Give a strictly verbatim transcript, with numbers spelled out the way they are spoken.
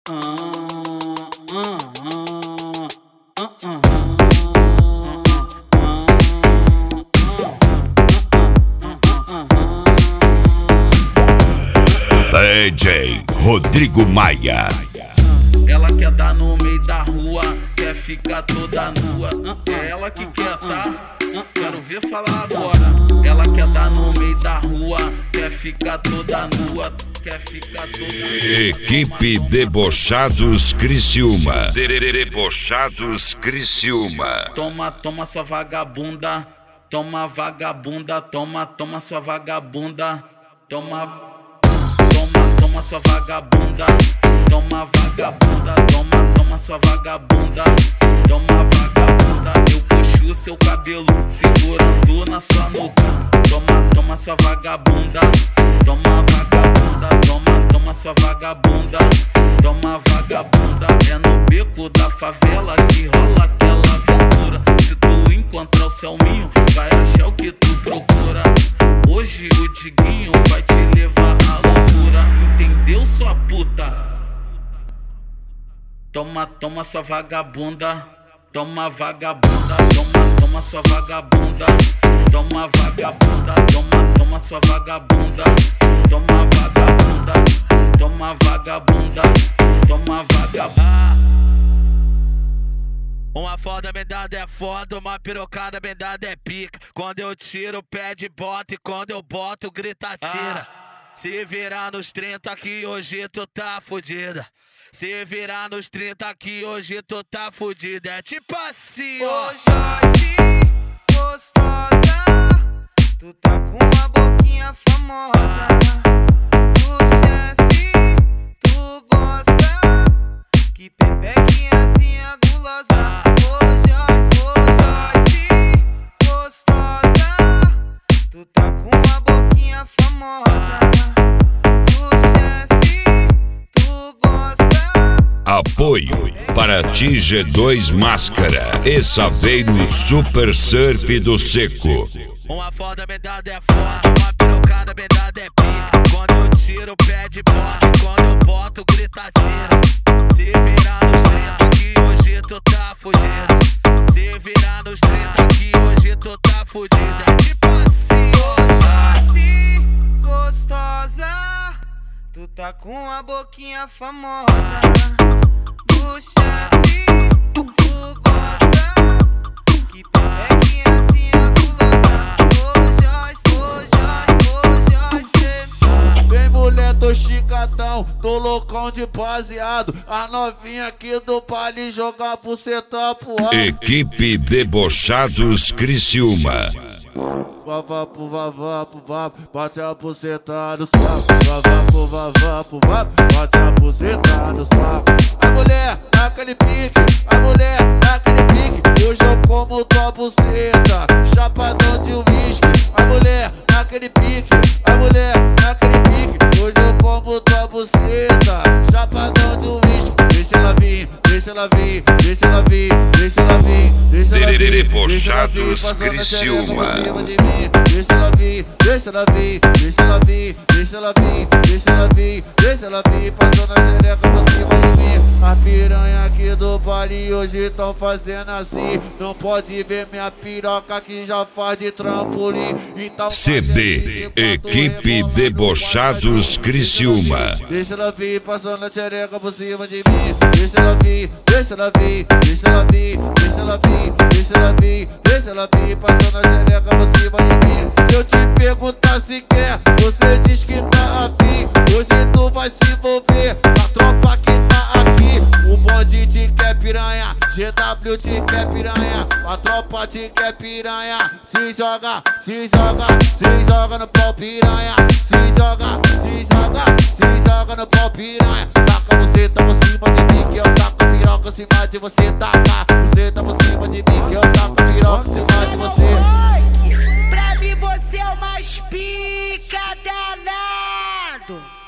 D J Rodrigo Maia. Ela quer dar no meio da rua, quer ficar toda nua. É ela que quer, tá? Quero ver falar agora. Ela quer dar no meio da rua, quer ficar toda nua. Quer ficar toda nua. Equipe Debochados Criciúma. Debochados Criciúma. Toma, toma sua vagabunda. Toma vagabunda, toma, toma sua vagabunda. Toma, toma, toma sua vagabunda. Toma vagabunda, toma, toma sua vagabunda. Toma vagabunda, eu puxo seu cabelo, segurando na sua nuca. Toma, toma sua vagabunda. Toma vagabunda, toma, toma sua vagabunda. Toma vagabunda, é no beco da favela que rola aquela aventura. Se tu encontrar o Selminho, vai achar o que tu procura. Hoje o Diguinho vai te levar à loucura. Entendeu, sua puta? Toma, toma sua vagabunda. Toma vagabunda, toma, toma sua vagabunda. Toma vagabunda, toma, toma sua vagabunda. Toma vagabunda, toma vagabunda. Toma vagabunda. Uma foda bem dada é foda, uma pirocada bem dada é pica. Quando eu tiro o pé de bota e quando eu boto grita tira. Se virar nos trinta que hoje tu tá fudida. Se virar nos trinta que hoje tu tá fudida. É tipo assim, ó. Ô Joyce, gostosa, tu tá com uma boquinha famosa. Do chefe, tu gosta, que pepequinhazinha gulosa. Ô Joyce, ô Joyce, gostosa, tu tá com uma boquinha famosa. Apoio para T G dois Máscara e Saveiro Super Surf do Seco. Uma foda bem dada é foda, uma pirocada bem dada é pica. Quando eu tiro o pé de bota, quando eu boto grita tira. Se virar nos trinta que hoje tu tá fudido. Se virar nos trinta que hoje tu tá fudido. É tipo assim, ó. Gostosa, tu tá com a boquinha famosa. Do chefe, tu gosta, que pepequinhazinha gulosa. Ô Joyce, ô Joyce, ô Joyce. Vem mulher, tô chicatão, tô loucão de baseado. A novinha aqui do baile jogar buceta pro alto. Equipe Debochados Criciúma. Vavapo, vavapo, vapo, bate a buceta no saco. Vavapo, vavapo, vapo, bate a buceta no saco. A mulher, naquele pique, a mulher, naquele pique. Hoje eu como tua buceta, chapadão de uísque. A mulher, naquele pique, a mulher, naquele pique. Hoje eu como tua buceta, chapadão de uísque. Deixa ela vir, deixa ela vir, deixa ela vir, deixa ela vir, deixa ela vir. Debochados Criciúma. Deixa ela vir, deixa ela vir, deixa ela vir, deixa ela vir, deixa ela vir, deixa ela vir. Passou na xereca por cima de mim. A piranha aqui do baile hoje tão fazendo assim. Não pode ver minha piroca que já faz de trampolim. Então C D Equipe Debochados Criciúma. Deixa ela vir, passou na xereca por cima de mim. Deixa ela vir, deixa ela vir, deixa ela vir, deixa ela vir, deixa ela vir, deixa ela vir. Passou na xereca por cima de mim. Se eu te perguntar se quer, você diz que tá afim. Hoje tu vai se envolver na tropa que tá aqui. O bonde te quer piranha, G W te quer piranha. A tropa te quer piranha. Se joga, se joga, se joga no pau piranha. Se joga, se joga, se joga no pau piranha. Taca você, tá por cima de mim que eu taco piroca em cima de você. Taca você, tá por cima de mim que eu taco piroca em cima de você. Pra mim você é o mais pica danado.